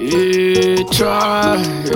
Yeah, try.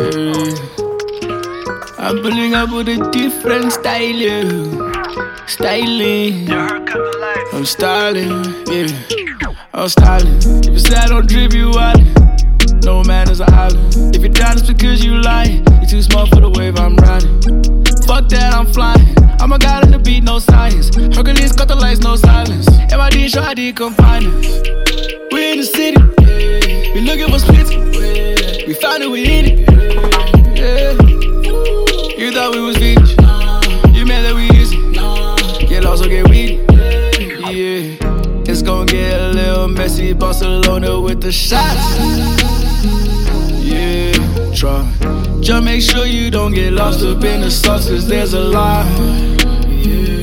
I'm pulling up with a different style, yeah. Styling. I'm styling, yeah. I'm styling. If you say I don't drip, you out. No man is an island. If you're down, it's because you lying. You're too small for the wave I'm riding. Fuck that, I'm flying. I'm a god on the beat, no science. Hercules cut the lights, no silence. MID, show ID, come find us. We in the city, we looking for splits. We found it, we hit it. Yeah. You thought we was Venus. You meant that we easy. Get lost or get weedy. Yeah. It's gon' get a little messy. Barcelona with the shots. Yeah. Try. Just make sure you don't get lost up in the sauce, cause there's a lot. Yeah.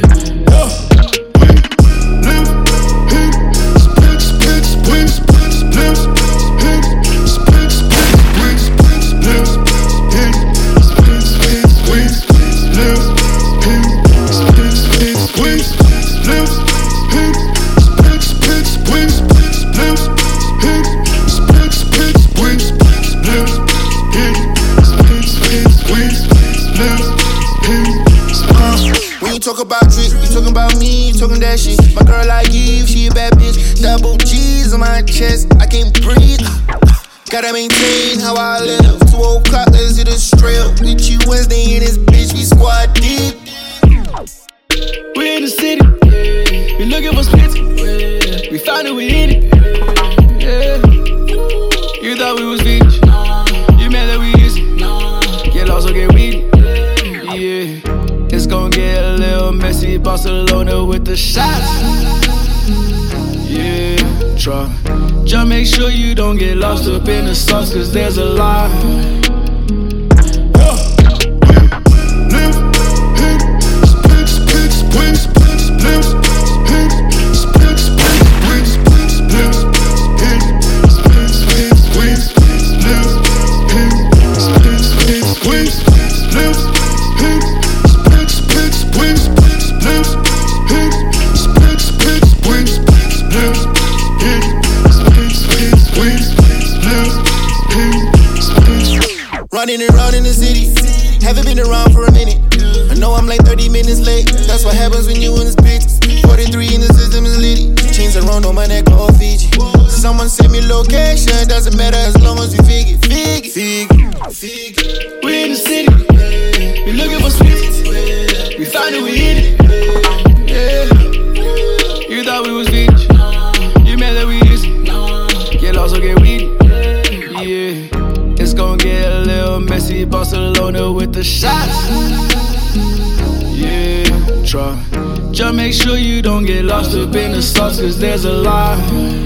Talk about tricks, you talking about me, you talking that shit. My girl like Eve, she a bad bitch. Double G's on my chest, I can't breathe. Gotta maintain how I live. 2 o'clock, let's hit a strip. With you Wednesday in this bitch, we squad deep. We in the city, we looking for splits. We found it, we hit it. Yeah. You thought we was Venus. You meant that we easy. Get lost or get weedy. Yeah. It's gon' get a little messy. Barcelona with the shots. Yeah, try. Just make sure you don't get lost up in the sauce, cause there's a lot. Running around in the city, haven't been around for a minute. I know I'm like 30 minutes late. That's what happens when you in this bitch. 43 in the system is litty. Chains around on my neck, all Fiji. Someone send me location, doesn't matter as long as we figure. We in the city, we looking for splits. We found it, we hit it. Yeah. You thought we was Venus. You meant that we easy. Get lost or get weedy. Yeah. It's gon' get a little messy. Barcelona with the shots. Yeah, try. Just make sure you don't get lost up in the sauce, cause there's a lot.